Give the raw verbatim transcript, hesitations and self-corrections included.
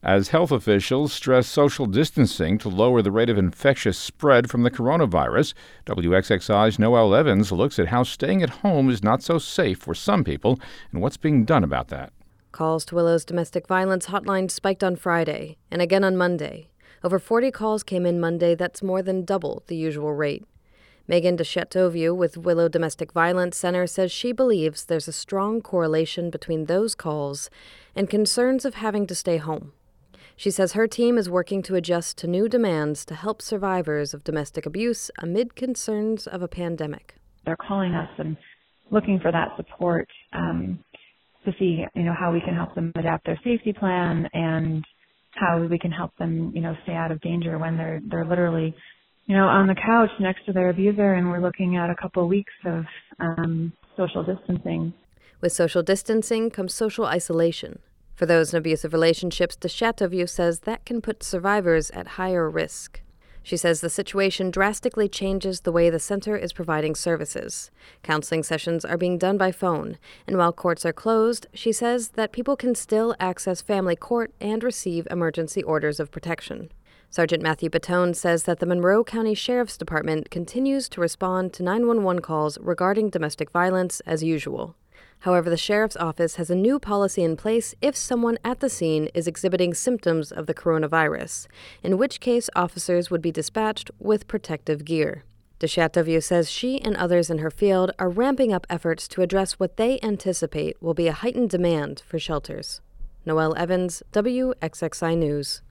As health officials stress social distancing to lower the rate of infectious spread from the coronavirus, W X X I's Noelle Evans looks at how staying at home is not so safe for some people and what's being done about that. Calls to Willow's domestic violence hotline spiked on Friday and again on Monday. Over forty calls came in Monday. That's more than double the usual rate. Megan DeChatovieux with Willow Domestic Violence Center says she believes there's a strong correlation between those calls and concerns of having to stay home. She says her team is working to adjust to new demands to help survivors of domestic abuse amid concerns of a pandemic. They're calling us and looking for that support um, to see, you know, how we can help them adapt their safety plan and how we can help them, you know, stay out of danger when they're they're literally, you know, on the couch next to their abuser, and we're looking at a couple of weeks of um, social distancing. With social distancing comes social isolation. For those in abusive relationships, DeChatovieux says that can put survivors at higher risk. She says the situation drastically changes the way the center is providing services. Counseling sessions are being done by phone, and while courts are closed, she says that people can still access family court and receive emergency orders of protection. Sergeant Matthew Batone says that the Monroe County Sheriff's Department continues to respond to nine one one calls regarding domestic violence as usual. However, the sheriff's office has a new policy in place if someone at the scene is exhibiting symptoms of the coronavirus, in which case officers would be dispatched with protective gear. DeChatovieux says she and others in her field are ramping up efforts to address what they anticipate will be a heightened demand for shelters. Noelle Evans, W X X I News.